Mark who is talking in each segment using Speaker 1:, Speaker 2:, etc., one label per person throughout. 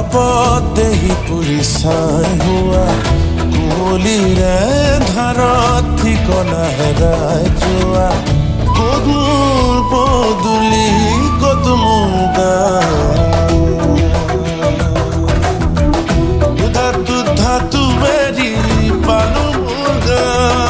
Speaker 1: তাপত দেহি পুৰি চাই হোৱা কুঁৱলীৰে ধাৰত ঠিকনা হেৰাই যোৱা ক'ত মোৰ পদূলি ক'ত মোৰ গাঁও ধাতু বেৰি পালো মোৰ গাঁও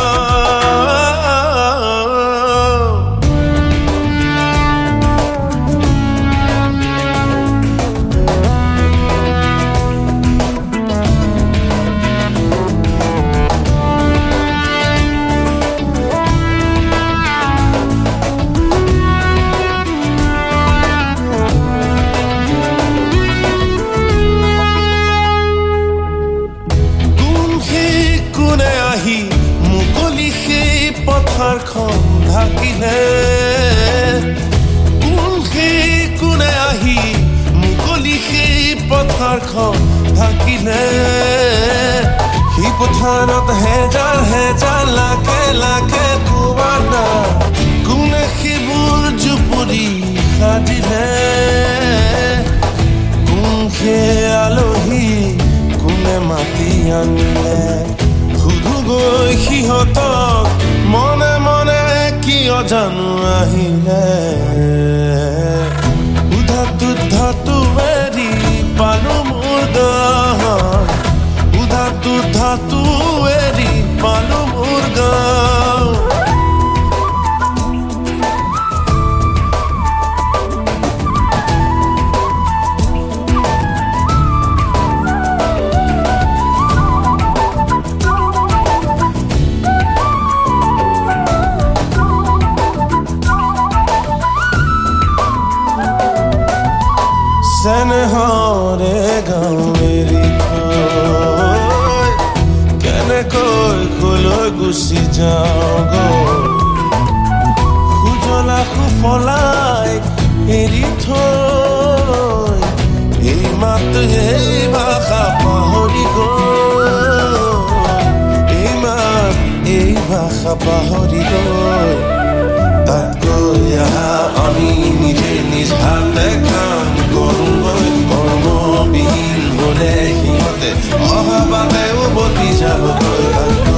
Speaker 1: পথাৰখন ঢাকিলে কোনে আহি মুকলি সেই পথাৰখন ঢাকিলে সেই পথাৰত হেজাৰ হেজাৰ লাখে লাখে কুঁৱানা কোনে সেইবোৰ জুপুৰি সাজিলে কোন সেই আলহী কোনে মাতি আনিলে সুধু গৈ সিহঁতক মনে মনে কিয় জানো আহিলে ধাতু এৰি পালো মোৰ গাঁও ধাতু এৰি পালো মোৰ গাঁও চেনেহৰে গাঁও এৰি থৈ কেনেকৈ কলৈ গুচি যাওঁ সুজলা সুফলাই এৰি থৈ এই মাত এই ভাষা পাহৰি গৈ এই মাত এই ভাষা পাহৰি গৈ তাত গৈ আহা আমি নিজে নিজ হাতে কাম কৰোঁগৈ কৰ্মবিহীন হ'লে সিহঁতে অহা বাদেও বতি যাবগৈ